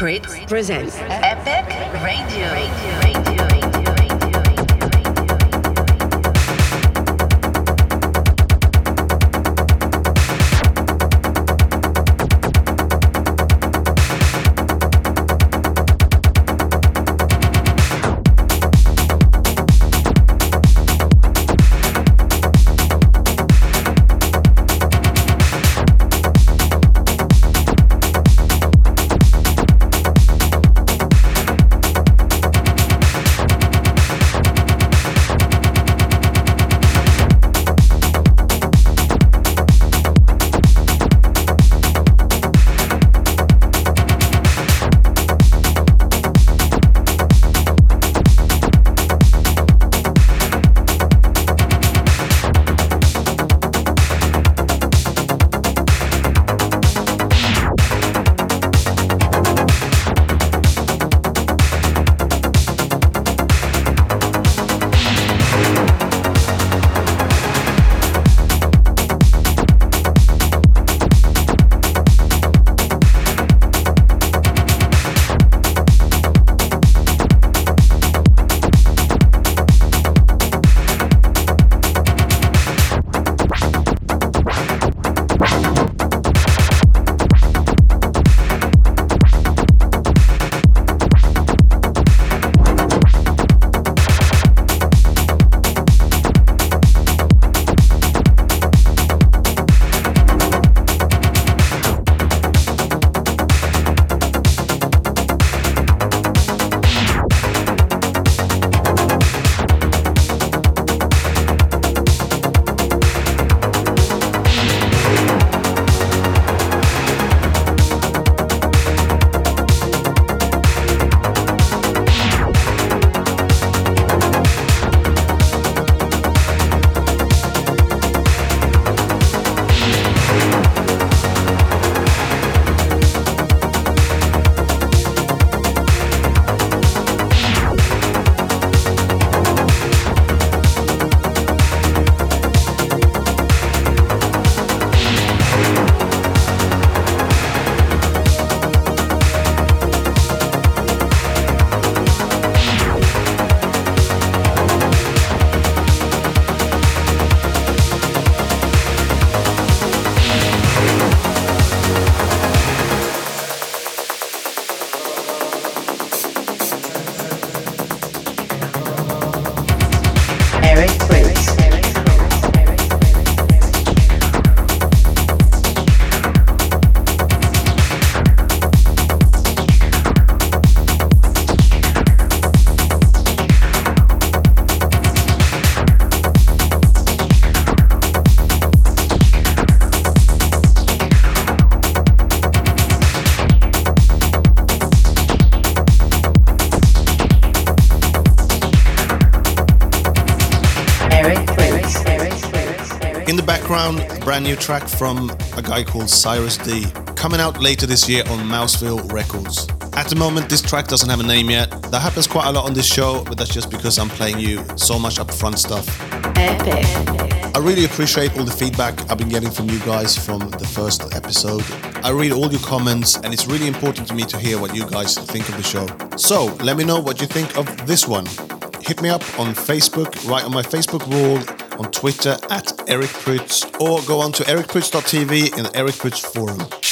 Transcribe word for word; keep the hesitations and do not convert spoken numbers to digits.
Prydz presents Epic Radio. Radio. Radio. Radio. A brand new track from a guy called Cyrus D, coming out later this year on Mouseville Records. At the moment, this track doesn't have a name yet. That happens quite a lot on this show, but that's just because I'm playing you so much upfront stuff. Epic. I really appreciate all the feedback I've been getting from you guys from the first episode. I read all your comments, and it's really important to me to hear what you guys think of the show. So, let me know what you think of this one. Hit me up on Facebook, right on my Facebook wall, on Twitter at Eric Prydz, or go on to eric prydz dot t v in the Eric Prydz forum.